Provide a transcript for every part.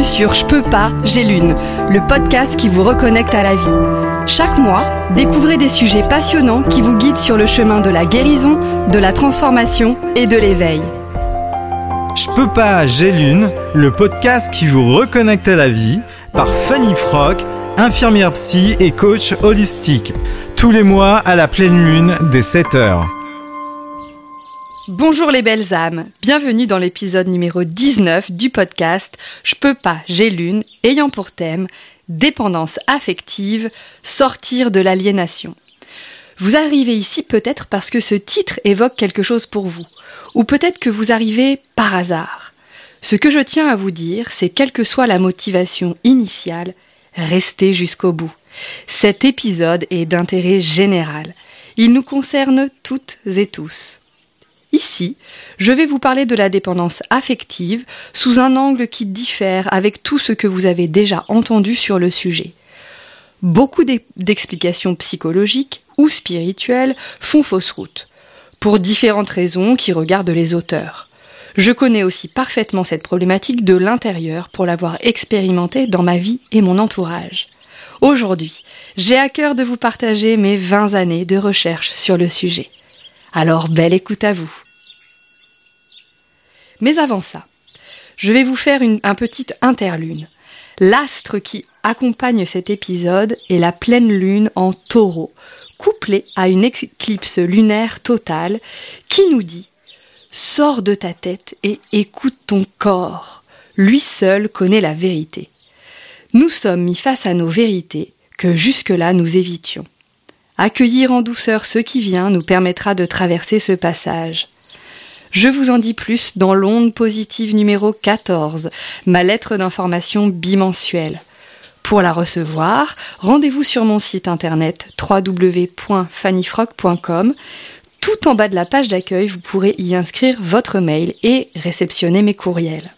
sur Je peux pas, j'ai l'une, le podcast qui vous reconnecte à la vie. Chaque mois, découvrez des sujets passionnants qui vous guident sur le chemin de la guérison, de la transformation et de l'éveil. Je peux pas, j'ai l'une, le podcast qui vous reconnecte à la vie par Fanny Frock, infirmière psy et coach holistique. Tous les mois à la pleine lune dès 7h. Bonjour les belles âmes, bienvenue dans l'épisode numéro 19 du podcast Je peux pas, j'ai l'une, ayant pour thème dépendance affective, sortir de l'aliénation. Vous arrivez ici peut-être parce que ce titre évoque quelque chose pour vous, ou peut-être que vous arrivez par hasard. Ce que je tiens à vous dire, c'est quelle que soit la motivation initiale, restez jusqu'au bout. Cet épisode est d'intérêt général. Il nous concerne toutes et tous. Ici, je vais vous parler de la dépendance affective sous un angle qui diffère avec tout ce que vous avez déjà entendu sur le sujet. Beaucoup d'explications psychologiques ou spirituelles font fausse route, pour différentes raisons qui regardent les auteurs. Je connais aussi parfaitement cette problématique de l'intérieur pour l'avoir expérimentée dans ma vie et mon entourage. Aujourd'hui, j'ai à cœur de vous partager mes 20 années de recherche sur le sujet. Alors, belle écoute à vous. Mais avant ça, je vais vous faire un petit interlude. L'astre qui accompagne cet épisode est la pleine lune en Taureau, couplée à une éclipse lunaire totale qui nous dit « Sors de ta tête et écoute ton corps. Lui seul connaît la vérité. » Nous sommes mis face à nos vérités que jusque-là nous évitions. Accueillir en douceur ce qui vient nous permettra de traverser ce passage. Je vous en dis plus dans l'onde positive numéro 14, ma lettre d'information bimensuelle. Pour la recevoir, rendez-vous sur mon site internet www.fannyfrock.com. Tout en bas de la page d'accueil, vous pourrez y inscrire votre mail et réceptionner mes courriels.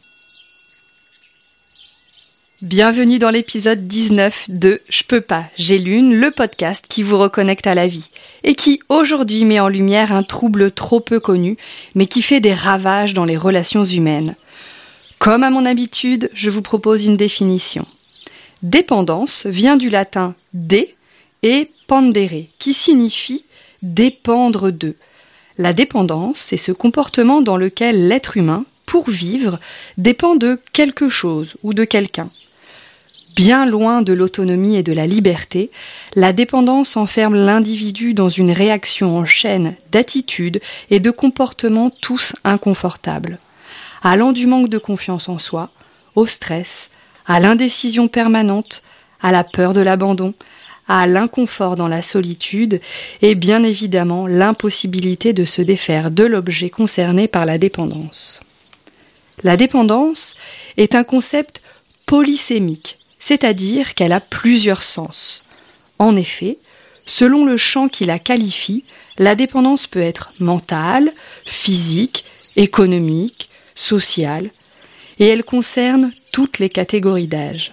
Bienvenue dans l'épisode 19 de Je peux pas, j'ai l'une, le podcast qui vous reconnecte à la vie et qui aujourd'hui met en lumière un trouble trop peu connu mais qui fait des ravages dans les relations humaines. Comme à mon habitude, je vous propose une définition. Dépendance vient du latin de et pendere qui signifie dépendre de. La dépendance, c'est ce comportement dans lequel l'être humain, pour vivre, dépend de quelque chose ou de quelqu'un. Bien loin de l'autonomie et de la liberté, la dépendance enferme l'individu dans une réaction en chaîne d'attitudes et de comportements tous inconfortables, allant du manque de confiance en soi, au stress, à l'indécision permanente, à la peur de l'abandon, à l'inconfort dans la solitude et bien évidemment l'impossibilité de se défaire de l'objet concerné par la dépendance. La dépendance est un concept polysémique, c'est-à-dire qu'elle a plusieurs sens. En effet, selon le champ qui la qualifie, la dépendance peut être mentale, physique, économique, sociale, et elle concerne toutes les catégories d'âge.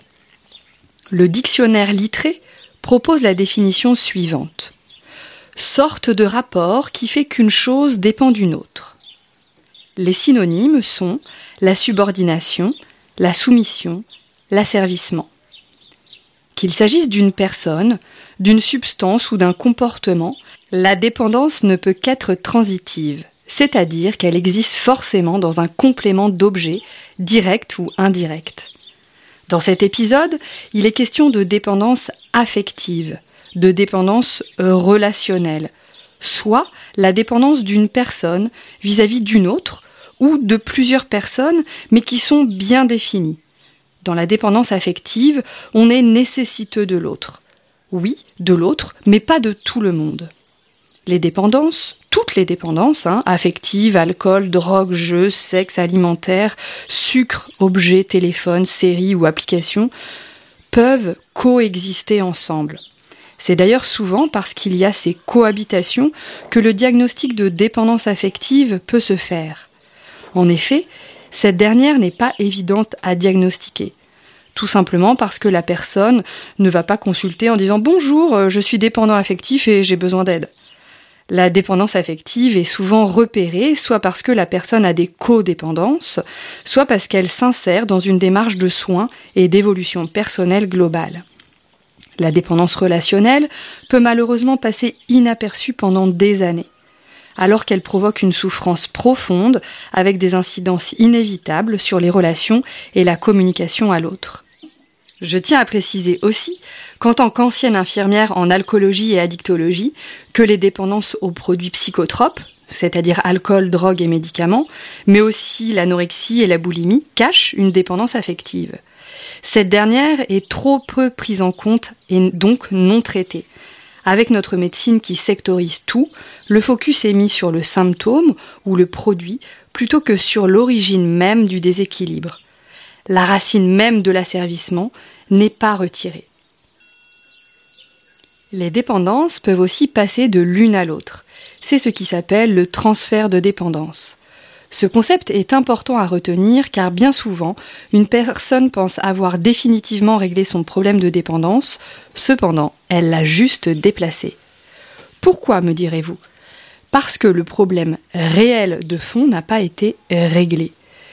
Le dictionnaire Littré propose la définition suivante. Sorte de rapport qui fait qu'une chose dépend d'une autre. Les synonymes sont la subordination, la soumission, l'asservissement. Qu'il s'agisse d'une personne, d'une substance ou d'un comportement, la dépendance ne peut qu'être transitive, c'est-à-dire qu'elle existe forcément dans un complément d'objets, direct ou indirect. Dans cet épisode, il est question de dépendance affective, de dépendance relationnelle, soit la dépendance d'une personne vis-à-vis d'une autre ou de plusieurs personnes, mais qui sont bien définies. Dans la dépendance affective, on est nécessiteux de l'autre. Oui, de l'autre, mais pas de tout le monde. Les dépendances, toutes les dépendances, affectives, alcool, drogue, jeux, sexe, alimentaire, sucre, objet, téléphone, série ou application, peuvent coexister ensemble. C'est d'ailleurs souvent parce qu'il y a ces cohabitations que le diagnostic de dépendance affective peut se faire. En effet, cette dernière n'est pas évidente à diagnostiquer. Tout simplement parce que la personne ne va pas consulter en disant « Bonjour, je suis dépendant affectif et j'ai besoin d'aide ». La dépendance affective est souvent repérée, soit parce que la personne a des codépendances, soit parce qu'elle s'insère dans une démarche de soins et d'évolution personnelle globale. La dépendance relationnelle peut malheureusement passer inaperçue pendant des années, alors qu'elle provoque une souffrance profonde avec des incidences inévitables sur les relations et la communication à l'autre. Je tiens à préciser aussi qu'en tant qu'ancienne infirmière en alcoolologie et addictologie, que les dépendances aux produits psychotropes, c'est-à-dire alcool, drogue et médicaments, mais aussi l'anorexie et la boulimie, cachent une dépendance affective. Cette dernière est trop peu prise en compte et donc non traitée. Avec notre médecine qui sectorise tout, le focus est mis sur le symptôme ou le produit plutôt que sur l'origine même du déséquilibre. La racine même de l'asservissement n'est pas retirée. Les dépendances peuvent aussi passer de l'une à l'autre. C'est ce qui s'appelle le transfert de dépendance. Ce concept est important à retenir car bien souvent, une personne pense avoir définitivement réglé son problème de dépendance, cependant, elle l'a juste déplacé. Pourquoi, me direz-vous ? Parce que le problème réel de fond n'a pas été réglé.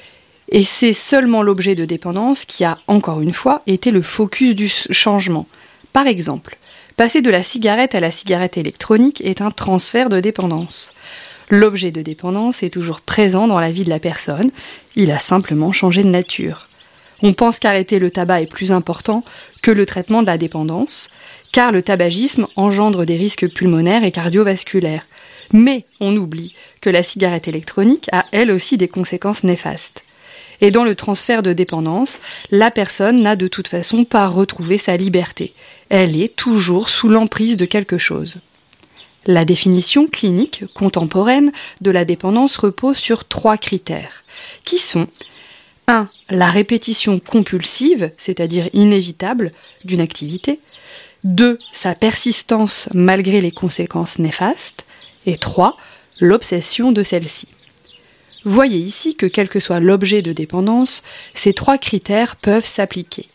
Et c'est seulement l'objet de dépendance qui a, encore une fois, été le focus du changement. Par exemple, passer de la cigarette à la cigarette électronique est un transfert de dépendance. L'objet de dépendance est toujours présent dans la vie de la personne, il a simplement changé de nature. On pense qu'arrêter le tabac est plus important que le traitement de la dépendance, car le tabagisme engendre des risques pulmonaires et cardiovasculaires. Mais on oublie que la cigarette électronique a elle aussi des conséquences néfastes. Et dans le transfert de dépendance, la personne n'a de toute façon pas retrouvé sa liberté. Elle est toujours sous l'emprise de quelque chose. La définition clinique contemporaine de la dépendance repose sur 3 critères, qui sont 1. La répétition compulsive, c'est-à-dire inévitable, d'une activité. 2. Sa persistance malgré les conséquences néfastes. Et 3. L'obsession de celle-ci. Voyez ici que quel que soit l'objet de dépendance, ces 3 critères peuvent s'appliquer.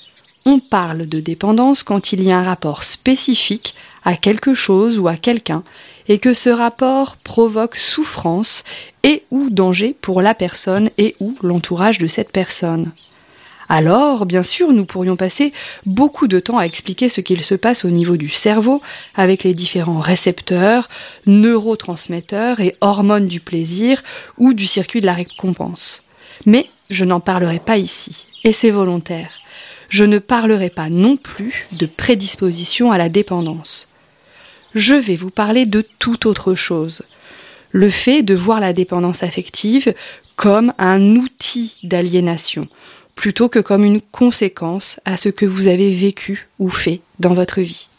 On parle de dépendance quand il y a un rapport spécifique à quelque chose ou à quelqu'un et que ce rapport provoque souffrance et ou danger pour la personne et ou l'entourage de cette personne. Alors, bien sûr, nous pourrions passer beaucoup de temps à expliquer ce qu'il se passe au niveau du cerveau avec les différents récepteurs, neurotransmetteurs et hormones du plaisir ou du circuit de la récompense. Mais je n'en parlerai pas ici, et c'est volontaire. Je ne parlerai pas non plus de prédisposition à la dépendance. Je vais vous parler de toute autre chose. Le fait de voir la dépendance affective comme un outil d'aliénation, plutôt que comme une conséquence à ce que vous avez vécu ou fait dans votre vie.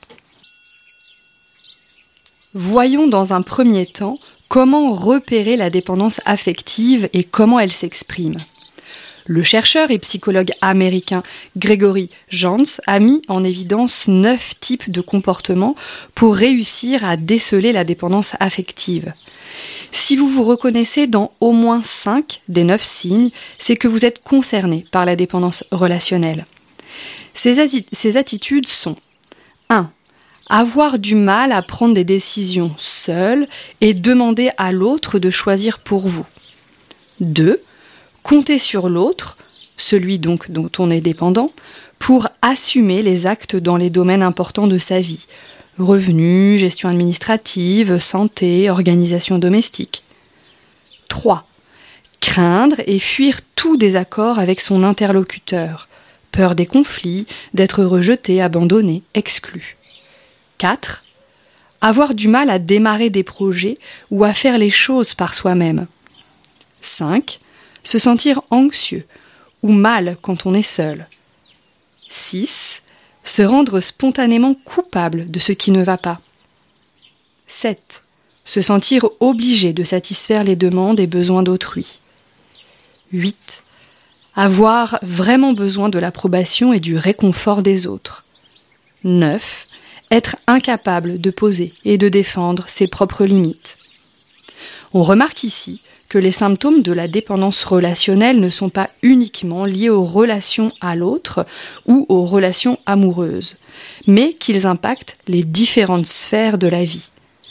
Voyons dans un premier temps comment repérer la dépendance affective et comment elle s'exprime. Le chercheur et psychologue américain Gregory Jantz a mis en évidence 9 types de comportements pour réussir à déceler la dépendance affective. Si vous vous reconnaissez dans au moins 5 des 9 signes, c'est que vous êtes concerné par la dépendance relationnelle. Ces attitudes sont 1. Avoir du mal à prendre des décisions seul et demander à l'autre de choisir pour vous. 2. Compter sur l'autre, celui donc dont on est dépendant, pour assumer les actes dans les domaines importants de sa vie. Revenus, gestion administrative, santé, organisation domestique. 3. Craindre et fuir tout désaccord avec son interlocuteur. Peur des conflits, d'être rejeté, abandonné, exclu. 4. Avoir du mal à démarrer des projets ou à faire les choses par soi-même. 5. Se sentir anxieux ou mal quand on est seul. 6. Se rendre spontanément coupable de ce qui ne va pas. 7. Se sentir obligé de satisfaire les demandes et besoins d'autrui. 8. Avoir vraiment besoin de l'approbation et du réconfort des autres. 9. Être incapable de poser et de défendre ses propres limites. On remarque ici que les symptômes de la dépendance relationnelle ne sont pas uniquement liés aux relations à l'autre ou aux relations amoureuses, mais qu'ils impactent les différentes sphères de la vie.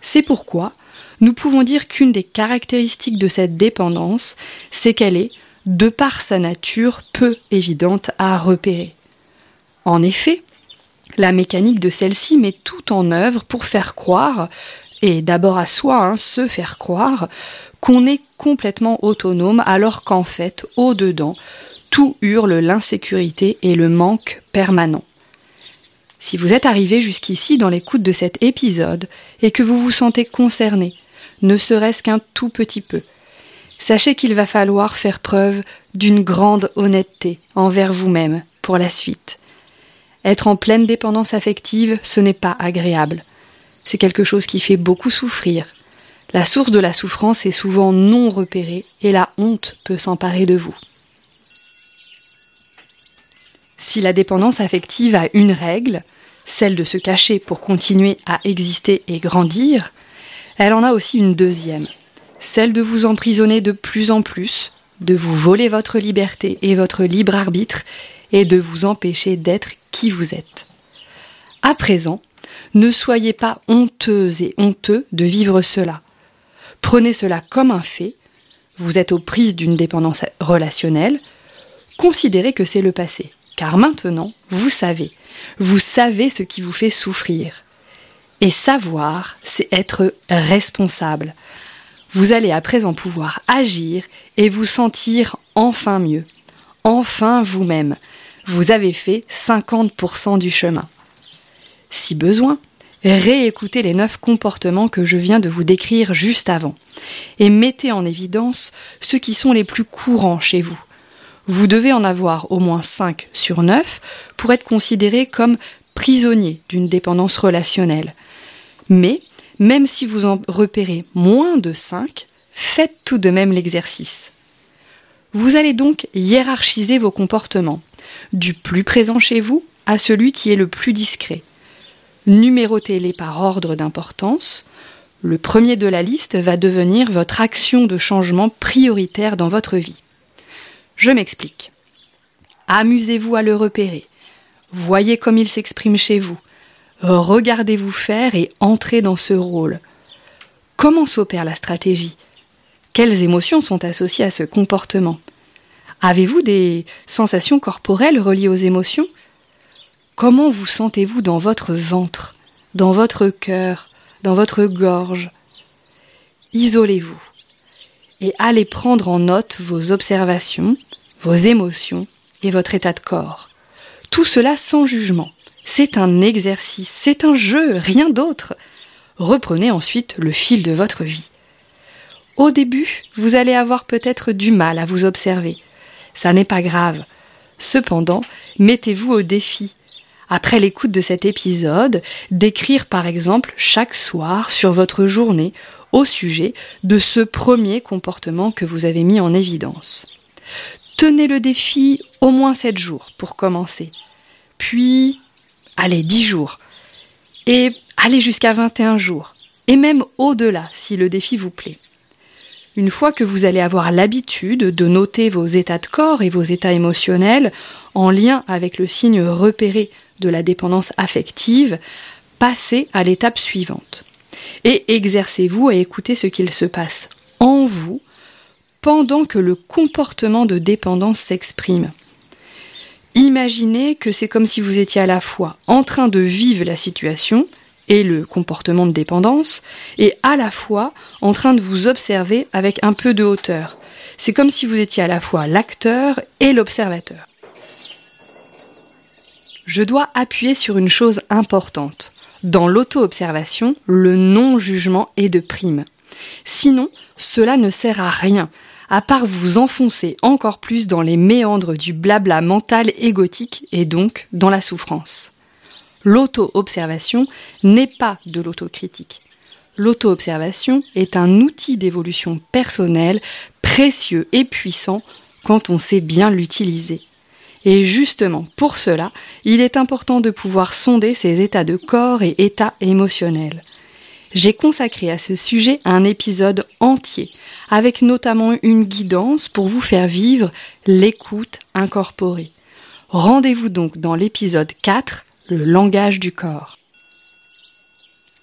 C'est pourquoi nous pouvons dire qu'une des caractéristiques de cette dépendance, c'est qu'elle est, de par sa nature, peu évidente à repérer. En effet, la mécanique de celle-ci met tout en œuvre pour faire croire, et d'abord à soi, se faire croire, qu'on est complètement autonome alors qu'en fait, au-dedans, tout hurle l'insécurité et le manque permanent. Si vous êtes arrivé jusqu'ici dans l'écoute de cet épisode et que vous vous sentez concerné, ne serait-ce qu'un tout petit peu, sachez qu'il va falloir faire preuve d'une grande honnêteté envers vous-même pour la suite. Être en pleine dépendance affective, ce n'est pas agréable. C'est quelque chose qui fait beaucoup souffrir. La source de la souffrance est souvent non repérée et la honte peut s'emparer de vous. Si la dépendance affective a une règle, celle de se cacher pour continuer à exister et grandir, elle en a aussi une deuxième, celle de vous emprisonner de plus en plus, de vous voler votre liberté et votre libre arbitre et de vous empêcher d'être qui vous êtes. À présent, ne soyez pas honteuses et honteux de vivre cela. Prenez cela comme un fait, vous êtes aux prises d'une dépendance relationnelle, considérez que c'est le passé, car maintenant, vous savez ce qui vous fait souffrir. Et savoir, c'est être responsable. Vous allez à présent pouvoir agir et vous sentir enfin mieux, enfin vous-même. Vous avez fait 50% du chemin. Si besoin, réécoutez les 9 comportements que je viens de vous décrire juste avant et mettez en évidence ceux qui sont les plus courants chez vous. Vous devez en avoir au moins 5 sur 9 pour être considéré comme prisonnier d'une dépendance relationnelle. Mais, même si vous en repérez moins de 5, faites tout de même l'exercice. Vous allez donc hiérarchiser vos comportements, du plus présent chez vous à celui qui est le plus discret. Numérotez-les par ordre d'importance. Le premier de la liste va devenir votre action de changement prioritaire dans votre vie. Je m'explique. Amusez-vous à le repérer. Voyez comme il s'exprime chez vous. Regardez-vous faire et entrez dans ce rôle. Comment s'opère la stratégie ? Quelles émotions sont associées à ce comportement ? Avez-vous des sensations corporelles reliées aux émotions ? Comment vous sentez-vous dans votre ventre, dans votre cœur, dans votre gorge ? Isolez-vous et allez prendre en note vos observations, vos émotions et votre état de corps. Tout cela sans jugement. C'est un exercice, c'est un jeu, rien d'autre. Reprenez ensuite le fil de votre vie. Au début, vous allez avoir peut-être du mal à vous observer. Ça n'est pas grave. Cependant, mettez-vous au défi. Après l'écoute de cet épisode, d'écrire par exemple chaque soir sur votre journée au sujet de ce premier comportement que vous avez mis en évidence. Tenez le défi au moins 7 jours pour commencer. Puis, allez 10 jours. Et allez jusqu'à 21 jours. Et même au-delà si le défi vous plaît. Une fois que vous allez avoir l'habitude de noter vos états de corps et vos états émotionnels en lien avec le signe repéré de la dépendance affective, passez à l'étape suivante. Et exercez-vous à écouter ce qu'il se passe en vous pendant que le comportement de dépendance s'exprime. Imaginez que c'est comme si vous étiez à la fois en train de vivre la situation et le comportement de dépendance, et à la fois en train de vous observer avec un peu de hauteur. C'est comme si vous étiez à la fois l'acteur et l'observateur. Je dois appuyer sur une chose importante. Dans l'auto-observation, le non-jugement est de prime. Sinon, cela ne sert à rien, à part vous enfoncer encore plus dans les méandres du blabla mental égotique et donc dans la souffrance. L'auto-observation n'est pas de l'autocritique. L'auto-observation est un outil d'évolution personnelle précieux et puissant quand on sait bien l'utiliser. Et justement, pour cela, il est important de pouvoir sonder ses états de corps et états émotionnels. J'ai consacré à ce sujet un épisode entier, avec notamment une guidance pour vous faire vivre l'écoute incorporée. Rendez-vous donc dans l'épisode 4, le langage du corps.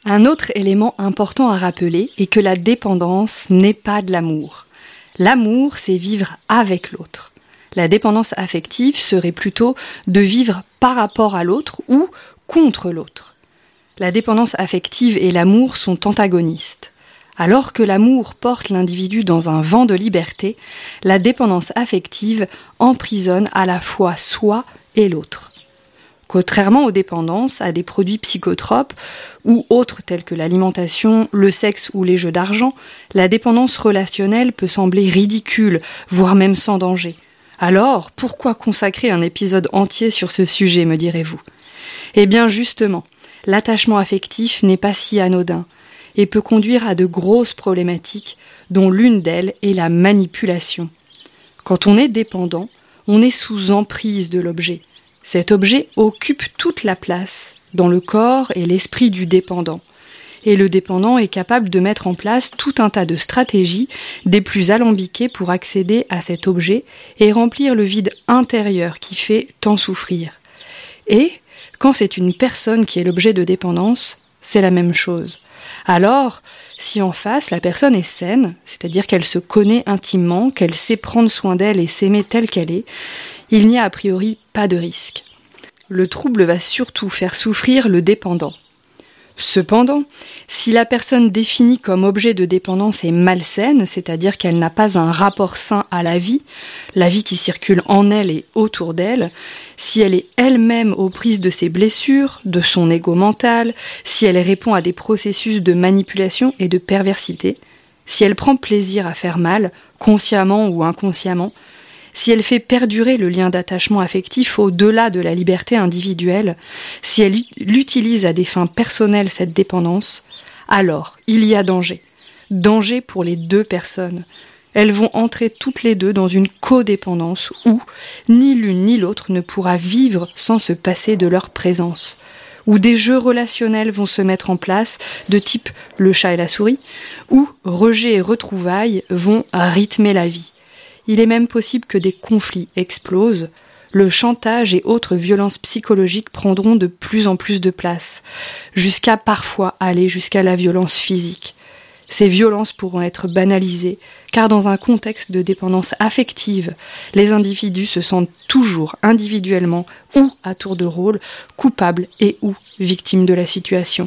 Un autre élément important à rappeler est que la dépendance n'est pas de l'amour. L'amour, c'est vivre avec l'autre. La dépendance affective serait plutôt de vivre par rapport à l'autre ou contre l'autre. La dépendance affective et l'amour sont antagonistes. Alors que l'amour porte l'individu dans un vent de liberté, la dépendance affective emprisonne à la fois soi et l'autre. Contrairement aux dépendances à des produits psychotropes ou autres tels que l'alimentation, le sexe ou les jeux d'argent, la dépendance relationnelle peut sembler ridicule, voire même sans danger. Alors, pourquoi consacrer un épisode entier sur ce sujet, me direz-vous ? Eh bien justement, l'attachement affectif n'est pas si anodin et peut conduire à de grosses problématiques, dont l'une d'elles est la manipulation. Quand on est dépendant, on est sous emprise de l'objet. Cet objet occupe toute la place dans le corps et l'esprit du dépendant. Et le dépendant est capable de mettre en place tout un tas de stratégies des plus alambiquées pour accéder à cet objet et remplir le vide intérieur qui fait tant souffrir. Et, quand c'est une personne qui est l'objet de dépendance, c'est la même chose. Alors, si en face la personne est saine, c'est-à-dire qu'elle se connaît intimement, qu'elle sait prendre soin d'elle et s'aimer telle qu'elle est, il n'y a a priori pas de risque. Le trouble va surtout faire souffrir le dépendant. Cependant, si la personne définie comme objet de dépendance est malsaine, c'est-à-dire qu'elle n'a pas un rapport sain à la vie qui circule en elle et autour d'elle, si elle est elle-même aux prises de ses blessures, de son ego mental, si elle répond à des processus de manipulation et de perversité, si elle prend plaisir à faire mal, consciemment ou inconsciemment, si elle fait perdurer le lien d'attachement affectif au-delà de la liberté individuelle, si elle l'utilise à des fins personnelles cette dépendance, alors il y a danger. Danger pour les deux personnes. Elles vont entrer toutes les deux dans une codépendance où ni l'une ni l'autre ne pourra vivre sans se passer de leur présence. Où des jeux relationnels vont se mettre en place, de type le chat et la souris, où rejet et retrouvailles vont rythmer la vie. Il est même possible que des conflits explosent. Le chantage et autres violences psychologiques prendront de plus en plus de place, jusqu'à parfois aller jusqu'à la violence physique. Ces violences pourront être banalisées, car dans un contexte de dépendance affective, les individus se sentent toujours individuellement ou à tour de rôle coupables et ou victimes de la situation.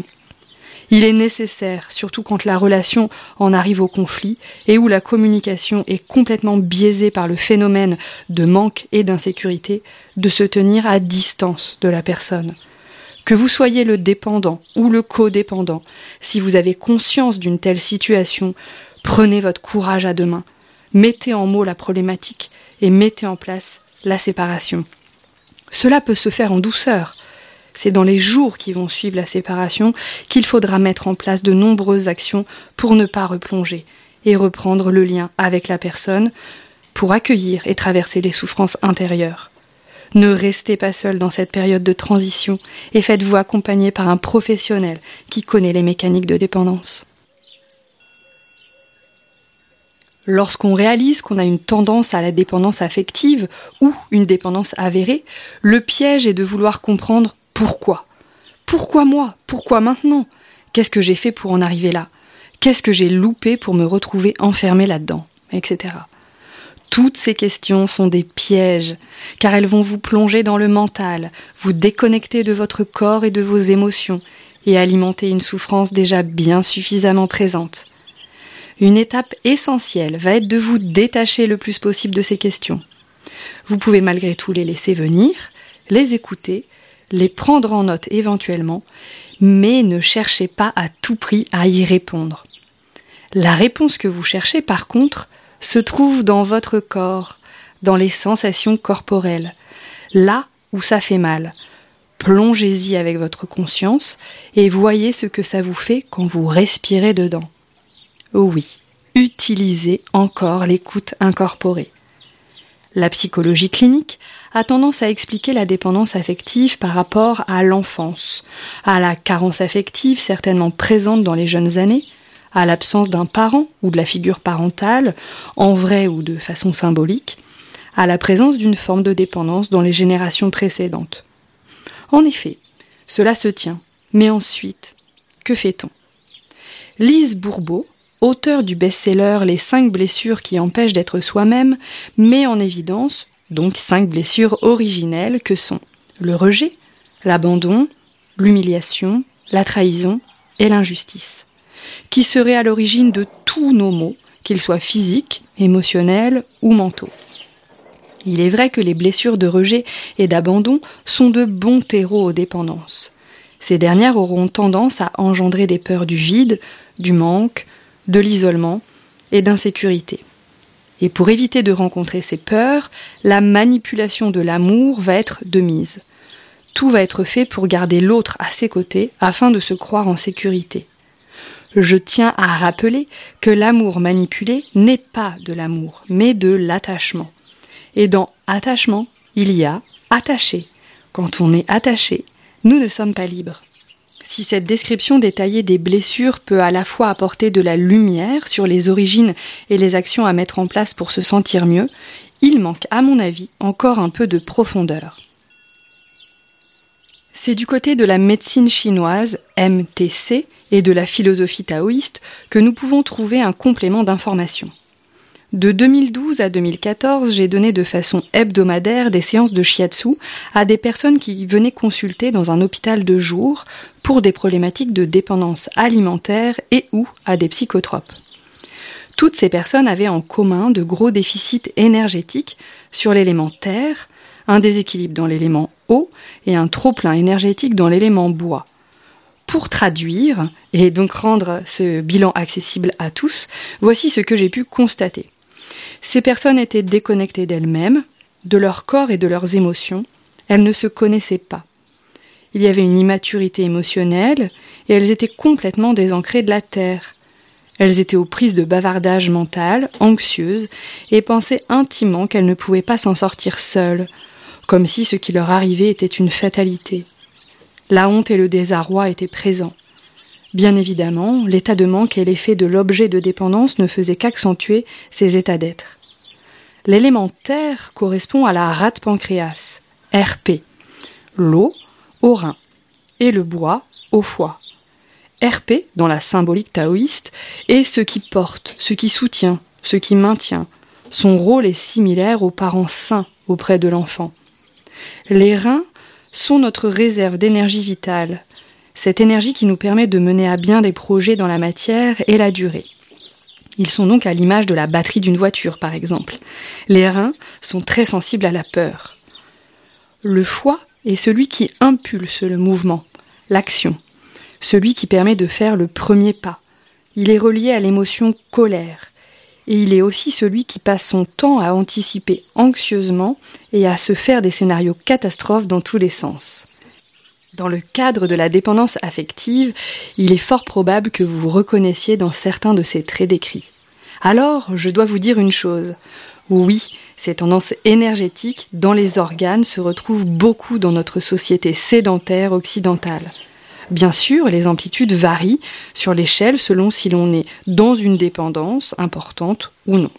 Il est nécessaire, surtout quand la relation en arrive au conflit et où la communication est complètement biaisée par le phénomène de manque et d'insécurité, de se tenir à distance de la personne. Que vous soyez le dépendant ou le codépendant, si vous avez conscience d'une telle situation, prenez votre courage à deux mains, mettez en mots la problématique et mettez en place la séparation. Cela peut se faire en douceur. C'est dans les jours qui vont suivre la séparation qu'il faudra mettre en place de nombreuses actions pour ne pas replonger et reprendre le lien avec la personne pour accueillir et traverser les souffrances intérieures. Ne restez pas seul dans cette période de transition et faites-vous accompagner par un professionnel qui connaît les mécaniques de dépendance. Lorsqu'on réalise qu'on a une tendance à la dépendance affective ou une dépendance avérée, le piège est de vouloir comprendre pourquoi. Pourquoi moi ? Pourquoi maintenant ? Qu'est-ce que j'ai fait pour en arriver là ? Qu'est-ce que j'ai loupé pour me retrouver enfermé là-dedans ? Etc. Toutes ces questions sont des pièges, car elles vont vous plonger dans le mental, vous déconnecter de votre corps et de vos émotions, et alimenter une souffrance déjà bien suffisamment présente. Une étape essentielle va être de vous détacher le plus possible de ces questions. Vous pouvez malgré tout les laisser venir, les écouter, les prendre en note éventuellement, mais ne cherchez pas à tout prix à y répondre. La réponse que vous cherchez, par contre, se trouve dans votre corps, dans les sensations corporelles, là où ça fait mal. Plongez-y avec votre conscience et voyez ce que ça vous fait quand vous respirez dedans. Oui, utilisez encore l'écoute incorporée. La psychologie clinique a tendance à expliquer la dépendance affective par rapport à l'enfance, à la carence affective certainement présente dans les jeunes années, à l'absence d'un parent ou de la figure parentale, en vrai ou de façon symbolique, à la présence d'une forme de dépendance dans les générations précédentes. En effet, cela se tient, mais ensuite, que fait-on ? Lise Bourbeau, auteure du best-seller Les 5 blessures qui empêchent d'être soi-même, met en évidence donc 5 blessures originelles que sont le rejet, l'abandon, l'humiliation, la trahison et l'injustice, qui seraient à l'origine de tous nos maux, qu'ils soient physiques, émotionnels ou mentaux. Il est vrai que les blessures de rejet et d'abandon sont de bons terreaux aux dépendances. Ces dernières auront tendance à engendrer des peurs du vide, du manque, de l'isolement et d'insécurité. Et pour éviter de rencontrer ces peurs, la manipulation de l'amour va être de mise. Tout va être fait pour garder l'autre à ses côtés afin de se croire en sécurité. Je tiens à rappeler que l'amour manipulé n'est pas de l'amour, mais de l'attachement. Et dans attachement, il y a attaché. Quand on est attaché, nous ne sommes pas libres. Si cette description détaillée des blessures peut à la fois apporter de la lumière sur les origines et les actions à mettre en place pour se sentir mieux, il manque, à mon avis, encore un peu de profondeur. C'est du côté de la médecine chinoise, MTC, et de la philosophie taoïste que nous pouvons trouver un complément d'information. De 2012 à 2014, j'ai donné de façon hebdomadaire des séances de shiatsu à des personnes qui venaient consulter dans un hôpital de jour pour des problématiques de dépendance alimentaire et ou à des psychotropes. Toutes ces personnes avaient en commun de gros déficits énergétiques sur l'élément terre, un déséquilibre dans l'élément eau et un trop-plein énergétique dans l'élément bois. Pour traduire, et donc rendre ce bilan accessible à tous, voici ce que j'ai pu constater. Ces personnes étaient déconnectées d'elles-mêmes, de leur corps et de leurs émotions. Elles ne se connaissaient pas. Il y avait une immaturité émotionnelle et elles étaient complètement désancrées de la terre. Elles étaient aux prises de bavardage mental, anxieuses, et pensaient intimement qu'elles ne pouvaient pas s'en sortir seules, comme si ce qui leur arrivait était une fatalité. La honte et le désarroi étaient présents. Bien évidemment, l'état de manque et l'effet de l'objet de dépendance ne faisaient qu'accentuer ces états d'être. L'élément terre correspond à la rate pancréas, RP, l'eau au rein et le bois au foie. RP, dans la symbolique taoïste, est ce qui porte, ce qui soutient, ce qui maintient. Son rôle est similaire aux parents sains auprès de l'enfant. Les reins sont notre réserve d'énergie vitale, cette énergie qui nous permet de mener à bien des projets dans la matière et la durée. Ils sont donc à l'image de la batterie d'une voiture, par exemple. Les reins sont très sensibles à la peur. Le foie est celui qui impulse le mouvement, l'action, celui qui permet de faire le premier pas. Il est relié à l'émotion colère. Et il est aussi celui qui passe son temps à anticiper anxieusement et à se faire des scénarios catastrophes dans tous les sens. Dans le cadre de la dépendance affective, il est fort probable que vous vous reconnaissiez dans certains de ces traits décrits. Alors, je dois vous dire une chose. Oui, ces tendances énergétiques dans les organes se retrouvent beaucoup dans notre société sédentaire occidentale. Bien sûr, les amplitudes varient sur l'échelle selon si l'on est dans une dépendance importante ou non.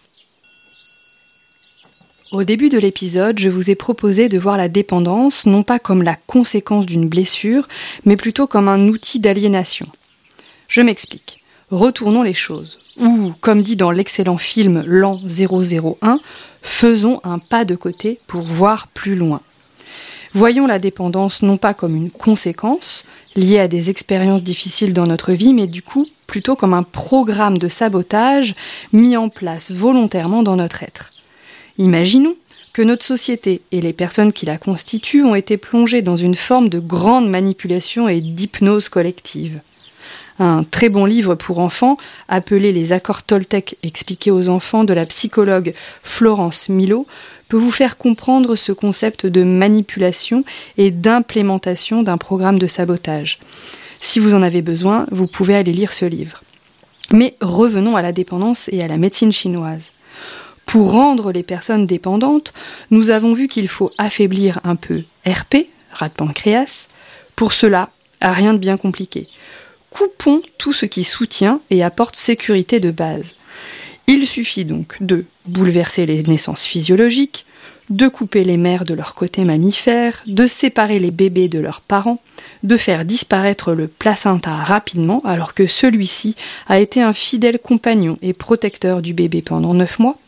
Au début de l'épisode, je vous ai proposé de voir la dépendance non pas comme la conséquence d'une blessure, mais plutôt comme un outil d'aliénation. Je m'explique. Retournons les choses. Ou, comme dit dans l'excellent film L'an 001, faisons un pas de côté pour voir plus loin. Voyons la dépendance non pas comme une conséquence liée à des expériences difficiles dans notre vie, mais du coup plutôt comme un programme de sabotage mis en place volontairement dans notre être. Imaginons que notre société et les personnes qui la constituent ont été plongées dans une forme de grande manipulation et d'hypnose collective. Un très bon livre pour enfants, appelé Les accords Toltec expliqués aux enfants de la psychologue Florence Milo, peut vous faire comprendre ce concept de manipulation et d'implémentation d'un programme de sabotage. Si vous en avez besoin, vous pouvez aller lire ce livre. Mais revenons à la dépendance et à la médecine chinoise. Pour rendre les personnes dépendantes, nous avons vu qu'il faut affaiblir un peu RP, rate pancréas. Pour cela, rien de bien compliqué. Coupons tout ce qui soutient et apporte sécurité de base. Il suffit donc de bouleverser les naissances physiologiques, de couper les mères de leur côté mammifère, de séparer les bébés de leurs parents, de faire disparaître le placenta rapidement alors que celui-ci a été un fidèle compagnon et protecteur du bébé pendant 9 mois.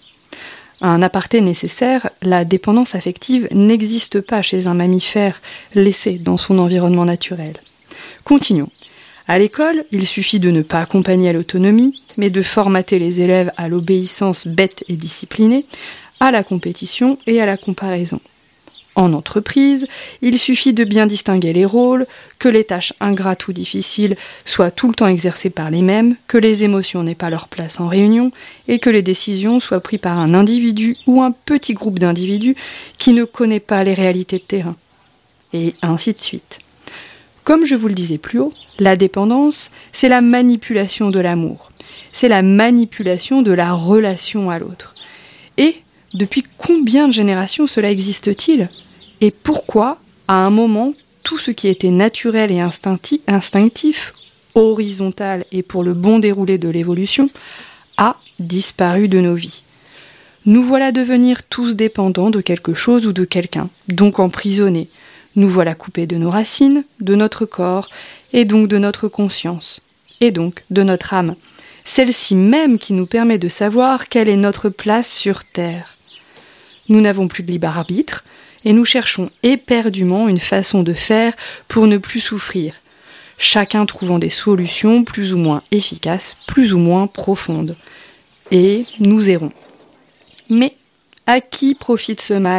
Un aparté nécessaire, la dépendance affective n'existe pas chez un mammifère laissé dans son environnement naturel. Continuons. À l'école, il suffit de ne pas accompagner à l'autonomie, mais de formater les élèves à l'obéissance bête et disciplinée, à la compétition et à la comparaison. En entreprise, il suffit de bien distinguer les rôles, que les tâches ingrates ou difficiles soient tout le temps exercées par les mêmes, que les émotions n'aient pas leur place en réunion, et que les décisions soient prises par un individu ou un petit groupe d'individus qui ne connaît pas les réalités de terrain. Et ainsi de suite. Comme je vous le disais plus haut, la dépendance, c'est la manipulation de l'amour. C'est la manipulation de la relation à l'autre. Et depuis combien de générations cela existe-t-il ? Et pourquoi, à un moment, tout ce qui était naturel et instinctif, horizontal et pour le bon déroulé de l'évolution, a disparu de nos vies ? Nous voilà devenir tous dépendants de quelque chose ou de quelqu'un, donc emprisonnés. Nous voilà coupés de nos racines, de notre corps, et donc de notre conscience, et donc de notre âme, celle-ci même qui nous permet de savoir quelle est notre place sur Terre. Nous n'avons plus de libre arbitre, et nous cherchons éperdument une façon de faire pour ne plus souffrir, chacun trouvant des solutions plus ou moins efficaces, plus ou moins profondes. Et nous errons. Mais à qui profite ce mal ?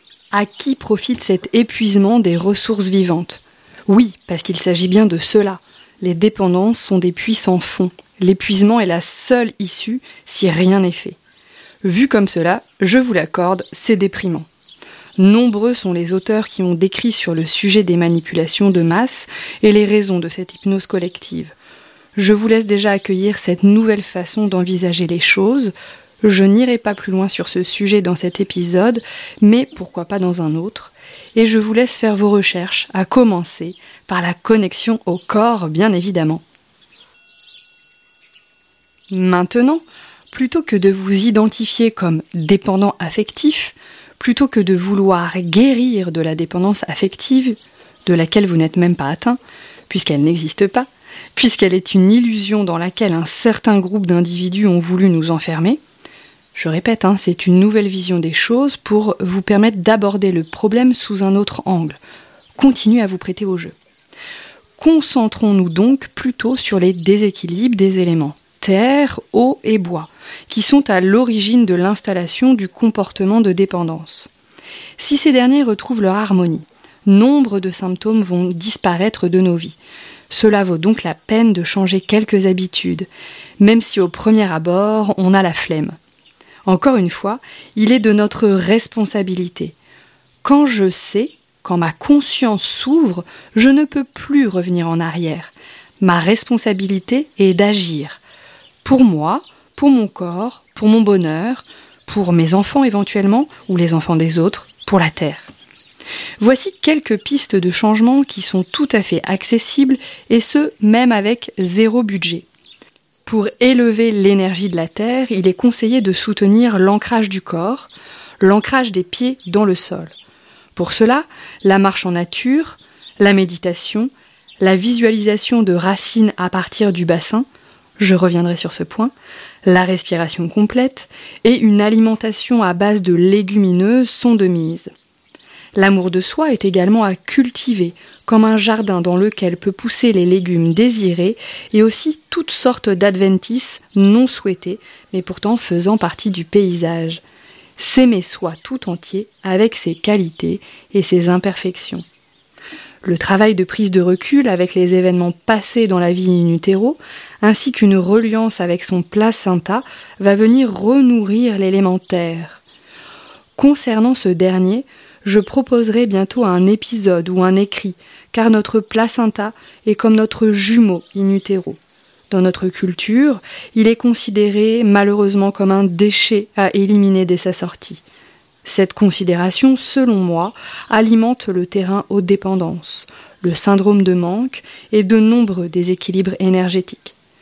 À qui profite cet épuisement des ressources vivantes ? Oui, parce qu'il s'agit bien de cela. Les dépendances sont des puits sans fond. L'épuisement est la seule issue si rien n'est fait. Vu comme cela, je vous l'accorde, c'est déprimant. Nombreux sont les auteurs qui ont décrit sur le sujet des manipulations de masse et les raisons de cette hypnose collective. Je vous laisse déjà accueillir cette nouvelle façon d'envisager les choses. Je n'irai pas plus loin sur ce sujet dans cet épisode, mais pourquoi pas dans un autre. Et je vous laisse faire vos recherches, à commencer par la connexion au corps, bien évidemment. Maintenant, plutôt que de vous identifier comme dépendant affectif, plutôt que de vouloir guérir de la dépendance affective, de laquelle vous n'êtes même pas atteint, puisqu'elle n'existe pas, puisqu'elle est une illusion dans laquelle un certain groupe d'individus ont voulu nous enfermer, je répète, c'est une nouvelle vision des choses pour vous permettre d'aborder le problème sous un autre angle. Continuez à vous prêter au jeu. Concentrons-nous donc plutôt sur les déséquilibres des éléments terre, eau et bois, qui sont à l'origine de l'installation du comportement de dépendance. Si ces derniers retrouvent leur harmonie, nombre de symptômes vont disparaître de nos vies. Cela vaut donc la peine de changer quelques habitudes, même si au premier abord, on a la flemme. Encore une fois, il est de notre responsabilité. Quand je sais, quand ma conscience s'ouvre, je ne peux plus revenir en arrière. Ma responsabilité est d'agir. Pour moi, pour mon corps, pour mon bonheur, pour mes enfants éventuellement, ou les enfants des autres, pour la Terre. Voici quelques pistes de changement qui sont tout à fait accessibles, et ce, même avec 0 budget. Pour élever l'énergie de la Terre, il est conseillé de soutenir l'ancrage du corps, l'ancrage des pieds dans le sol. Pour cela, la marche en nature, la méditation, la visualisation de racines à partir du bassin, je reviendrai sur ce point, la respiration complète et une alimentation à base de légumineuses sont de mise. L'amour de soi est également à cultiver, comme un jardin dans lequel peut pousser les légumes désirés et aussi toutes sortes d'adventices non souhaités, mais pourtant faisant partie du paysage. S'aimer soi tout entier avec ses qualités et ses imperfections. Le travail de prise de recul avec les événements passés dans la vie in utero, ainsi qu'une reliance avec son placenta, va venir renourrir l'élément terre. Concernant ce dernier, je proposerai bientôt un épisode ou un écrit, car notre placenta est comme notre jumeau in utero. Dans notre culture, il est considéré malheureusement comme un déchet à éliminer dès sa sortie. Cette considération, selon moi, alimente le terrain aux dépendances, le syndrome de manque et de nombreux déséquilibres énergétiques.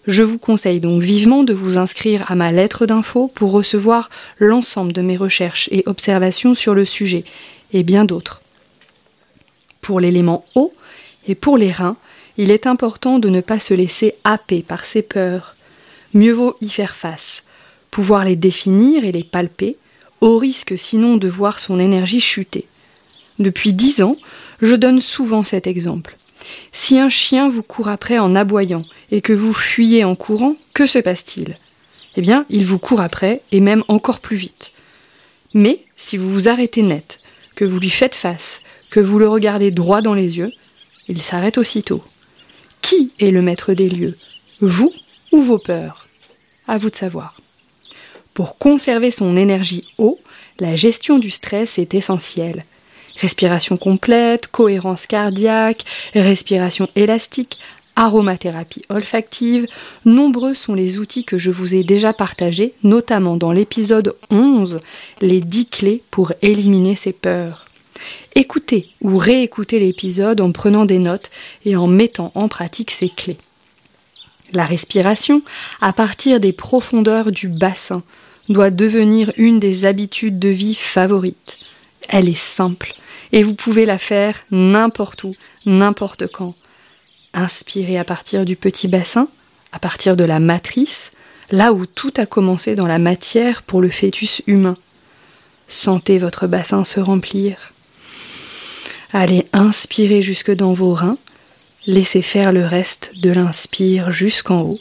Je vous conseille donc vivement de vous inscrire à ma lettre d'info pour recevoir l'ensemble de mes recherches et observations sur le sujet, et bien d'autres. Pour l'élément eau et pour les reins, il est important de ne pas se laisser happer par ses peurs. Mieux vaut y faire face, pouvoir les définir et les palper, au risque sinon de voir son énergie chuter. Depuis 10 ans, je donne souvent cet exemple. Si un chien vous court après en aboyant et que vous fuyez en courant, que se passe-t-il ? Eh bien, il vous court après et même encore plus vite. Mais si vous vous arrêtez net, que vous lui faites face, que vous le regardez droit dans les yeux, il s'arrête aussitôt. Qui est le maître des lieux ? Vous ou vos peurs ? À vous de savoir. Pour conserver son énergie eau, la gestion du stress est essentielle. Respiration complète, cohérence cardiaque, respiration élastique, aromathérapie olfactive, nombreux sont les outils que je vous ai déjà partagés, notamment dans l'épisode 11, les 10 clés pour éliminer ses peurs. Écoutez ou réécoutez l'épisode en prenant des notes et en mettant en pratique ces clés. La respiration, à partir des profondeurs du bassin, doit devenir une des habitudes de vie favorites. Elle est simple et vous pouvez la faire n'importe où, n'importe quand. Inspirez à partir du petit bassin, à partir de la matrice, là où tout a commencé dans la matière pour le fœtus humain. Sentez votre bassin se remplir. Allez inspirer jusque dans vos reins, laissez faire le reste de l'inspire jusqu'en haut.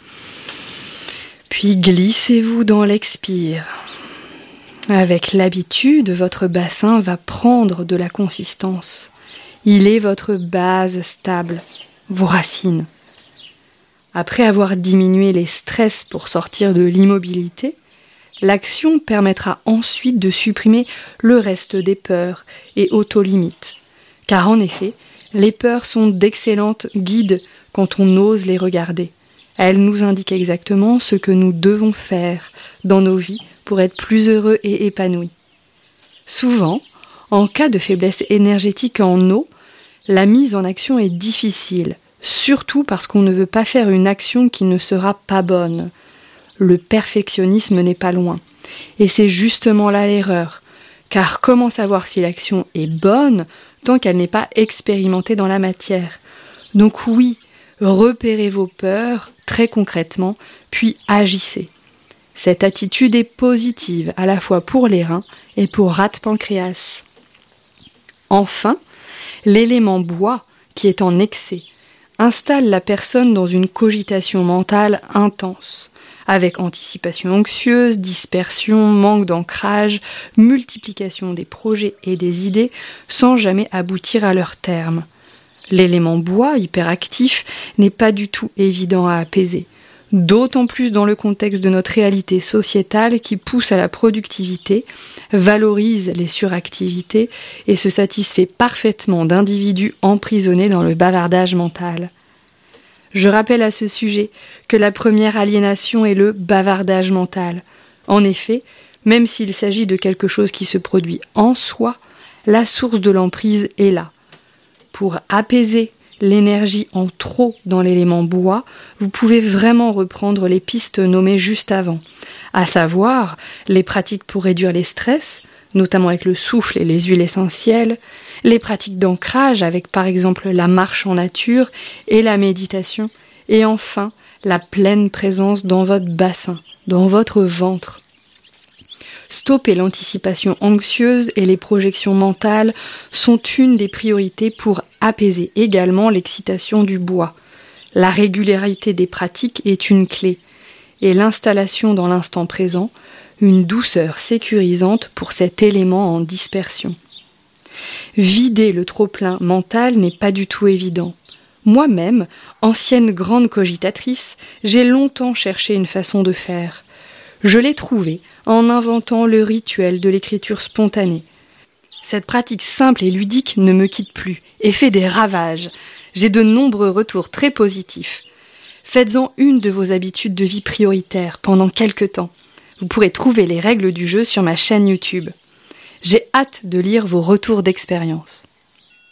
Puis glissez-vous dans l'expire. Avec l'habitude, votre bassin va prendre de la consistance. Il est votre base stable, vos racines. Après avoir diminué les stress pour sortir de l'immobilité, l'action permettra ensuite de supprimer le reste des peurs et autolimites. Car en effet, les peurs sont d'excellentes guides quand on ose les regarder. Elles nous indiquent exactement ce que nous devons faire dans nos vies pour être plus heureux et épanouis. Souvent, en cas de faiblesse énergétique en eau, la mise en action est difficile, surtout parce qu'on ne veut pas faire une action qui ne sera pas bonne. Le perfectionnisme n'est pas loin. Et c'est justement là l'erreur. Car comment savoir si l'action est bonne tant qu'elle n'est pas expérimentée dans la matière ? Donc oui, repérez vos peurs très concrètement, puis agissez. Cette attitude est positive à la fois pour les reins et pour rate-pancréas. Enfin, l'élément bois, qui est en excès, installe la personne dans une cogitation mentale intense, avec anticipation anxieuse, dispersion, manque d'ancrage, multiplication des projets et des idées sans jamais aboutir à leur terme. L'élément bois, hyperactif, n'est pas du tout évident à apaiser, d'autant plus dans le contexte de notre réalité sociétale qui pousse à la productivité, valorise les suractivités et se satisfait parfaitement d'individus emprisonnés dans le bavardage mental. Je rappelle à ce sujet que la première aliénation est le bavardage mental. En effet, même s'il s'agit de quelque chose qui se produit en soi, la source de l'emprise est là. Pour apaiser l'énergie en trop dans l'élément bois, vous pouvez vraiment reprendre les pistes nommées juste avant, à savoir les pratiques pour réduire les stress, notamment avec le souffle et les huiles essentielles, les pratiques d'ancrage avec par exemple la marche en nature et la méditation, et enfin la pleine présence dans votre bassin, dans votre ventre. Stopper l'anticipation anxieuse et les projections mentales sont une des priorités pour apaiser également l'excitation du bois. La régularité des pratiques est une clé, et l'installation dans l'instant présent, une douceur sécurisante pour cet élément en dispersion. Vider le trop-plein mental n'est pas du tout évident. Moi-même, ancienne grande cogitatrice, j'ai longtemps cherché une façon de faire. Je l'ai trouvée en inventant le rituel de l'écriture spontanée. Cette pratique simple et ludique ne me quitte plus et fait des ravages. J'ai de nombreux retours très positifs. Faites-en une de vos habitudes de vie prioritaires pendant quelques temps. Vous pourrez trouver les règles du jeu sur ma chaîne YouTube. J'ai hâte de lire vos retours d'expérience.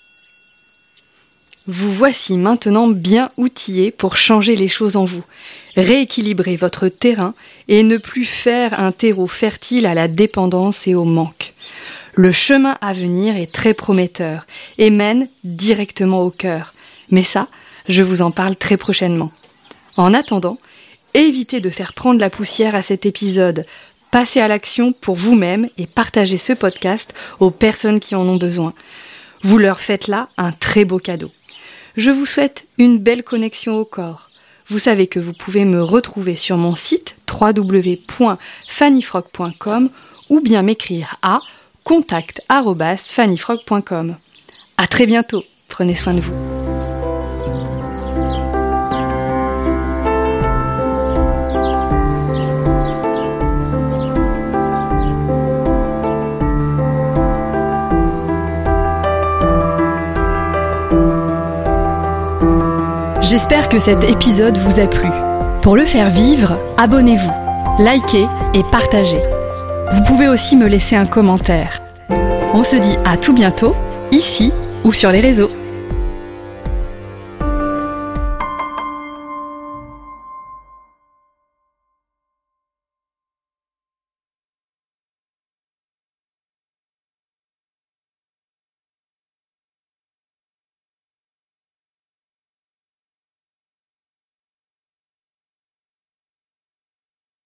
Vous voici maintenant bien outillé pour changer les choses en vous. rééquilibrer votre terrain et ne plus faire un terreau fertile à la dépendance et au manque. Le chemin à venir est très prometteur et mène directement au cœur. Mais ça, je vous en parle très prochainement. En attendant, évitez de faire prendre la poussière à cet épisode. Passez à l'action pour vous-même et partagez ce podcast aux personnes qui en ont besoin. Vous leur faites là un très beau cadeau. Je vous souhaite une belle connexion au corps. Vous savez que vous pouvez me retrouver sur mon site www.fannyfrog.com ou bien m'écrire à contact@fannyfrog.com. À très bientôt, prenez soin de vous. J'espère que cet épisode vous a plu. Pour le faire vivre, abonnez-vous, likez et partagez. Vous pouvez aussi me laisser un commentaire. On se dit à tout bientôt, ici ou sur les réseaux.